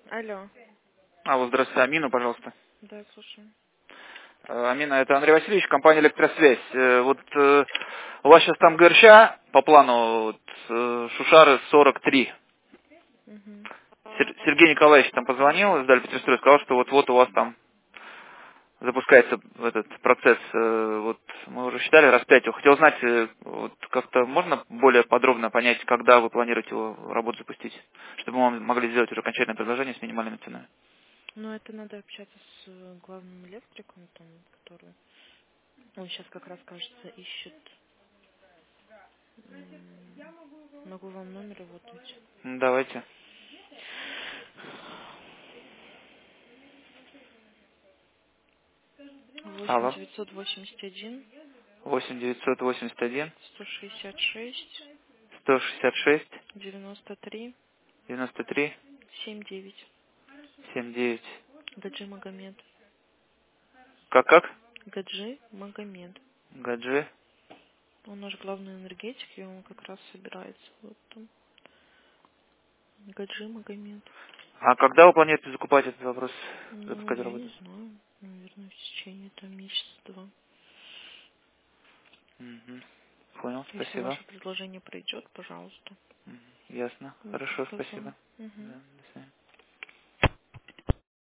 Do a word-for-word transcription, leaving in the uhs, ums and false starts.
Алло. Алло, здравствуйте, Амину, пожалуйста. Да, слушаю. Э, Амина, это Андрей Васильевич, компания «Электросвязь». Э, Вот э, у вас сейчас там ГРЩ по плану вот, э, Шушары сорок три. Угу. Сер- Сергей Николаевич там позвонил из Дальпетрестрой, сказал, что вот-вот у вас там запускается этот процесс. Э, Вот мы уже считали раз пять. Хотел знать, э, вот как-то можно более подробно понять, когда вы планируете его в работу запустить, чтобы мы вам могли сделать уже окончательное предложение с минимальными ценами. Ну, это надо общаться с э, главным электриком, там, который... Он сейчас как раз, кажется, ищет... м, Могу вам номер его дать. М, Давайте. восемь Алло. девятьсот восемьдесят один восемь девятьсот восемьдесят один сто шестьдесят шесть сто шестьдесят шесть девяносто три девяносто три семь девять. семь девять. Гаджи Магомед. Как как? Гаджи Магомед. Гаджи. Он наш главный энергетик, и он как раз собирается вот там. Гаджи Магомед. А когда вы планируете закупать этот вопрос, Ну, запускать я не работу? знаю. Наверное, в течение там месяца-два. Мгм. Понял, Если спасибо. ваше предложение пройдет, пожалуйста. Мгм. Ясно. Будет Хорошо, позвон. спасибо. Да, Угу. до свидания.